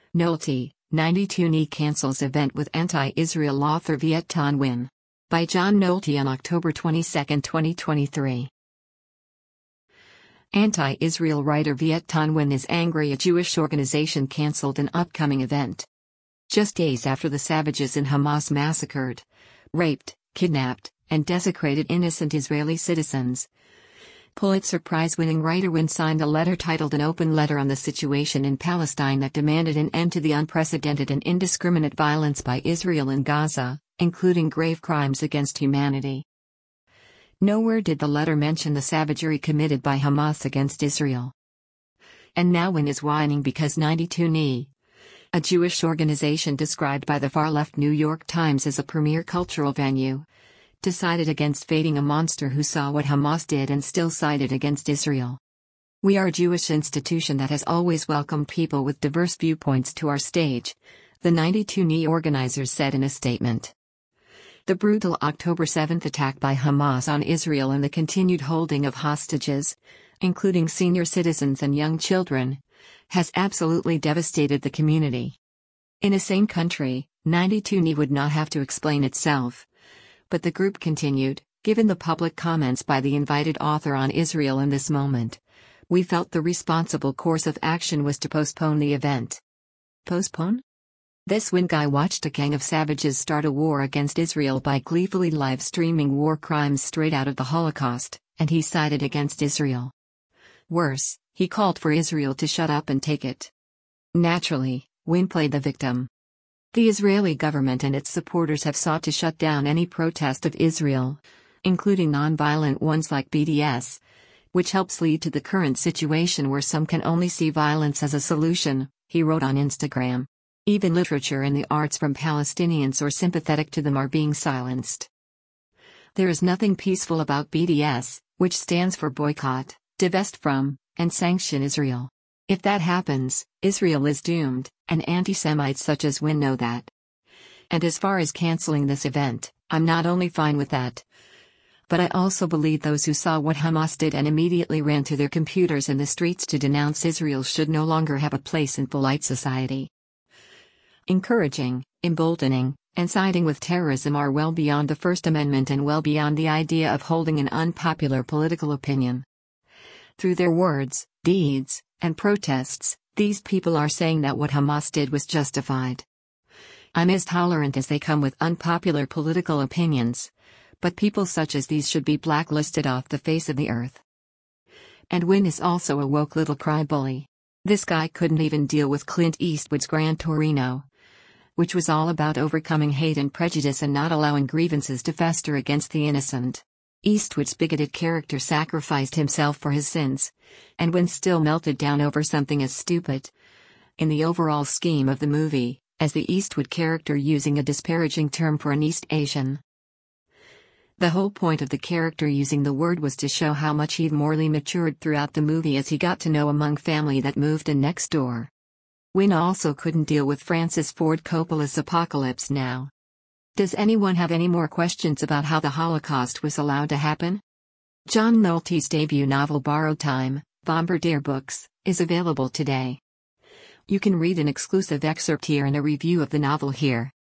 Nolte, 92NE cancels event with anti-Israel author Viet Thanh Nguyen. By John Nolte on October 22, 2023. Anti-Israel writer Viet Thanh Nguyen is angry a Jewish organization cancelled an upcoming event. Just days after the savages in Hamas massacred, raped, kidnapped, and desecrated innocent Israeli citizens, Pulitzer Prize-winning writer Nguyen signed a letter titled An Open Letter on the Situation in Palestine that demanded an end to the unprecedented and indiscriminate violence by Israel in Gaza, including grave crimes against humanity. Nowhere did the letter mention the savagery committed by Hamas against Israel. And now Nguyen is whining because 92NE, a Jewish organization described by the far-left New York Times as a premier cultural venue, decided against fading a monster who saw what Hamas did and still sided against Israel. We are a Jewish institution that has always welcomed people with diverse viewpoints to our stage, the 92NE organizers said in a statement. The brutal October 7 attack by Hamas on Israel and the continued holding of hostages, including senior citizens and young children, has absolutely devastated the community. In a sane country, 92NE would not have to explain itself. But the group continued, given the public comments by the invited author on Israel in this moment, we felt the responsible course of action was to postpone the event. Postpone? This one guy watched a gang of savages start a war against Israel by gleefully live-streaming war crimes straight out of the Holocaust, and he sided against Israel. Worse, he called for Israel to shut up and take it. Naturally, Nguyen played the victim. The Israeli government and its supporters have sought to shut down any protest of Israel, including non-violent ones like BDS, which helps lead to the current situation where some can only see violence as a solution, he wrote on Instagram. Even literature and the arts from Palestinians or sympathetic to them are being silenced. There is nothing peaceful about BDS, which stands for boycott, divest from, and sanction Israel. If that happens, Israel is doomed, and anti-Semites such as Nguyen know that. And as far as canceling this event, I'm not only fine with that, but I also believe those who saw what Hamas did and immediately ran to their computers in the streets to denounce Israel should no longer have a place in polite society. Encouraging, emboldening, and siding with terrorism are well beyond the First Amendment and well beyond the idea of holding an unpopular political opinion. Through their words, deeds, and protests, these people are saying that what Hamas did was justified. I'm as tolerant as they come with unpopular political opinions, but people such as these should be blacklisted off the face of the earth. And Nguyen is also a woke little cry-bully. This guy couldn't even deal with Clint Eastwood's Gran Torino, which was all about overcoming hate and prejudice and not allowing grievances to fester against the innocent. Eastwood's bigoted character sacrificed himself for his sins, and Nguyen still melted down over something as stupid, in the overall scheme of the movie, as the Eastwood character using a disparaging term for an East Asian. The whole point of the character using the word was to show how much he'd morally matured throughout the movie as he got to know among family that moved in next door. Nguyen also couldn't deal with Francis Ford Coppola's Apocalypse Now. Does anyone have any more questions about how the Holocaust was allowed to happen? John Nolte's debut novel Borrowed Time, Bombardier Books, is available today. You can read an exclusive excerpt here and a review of the novel here.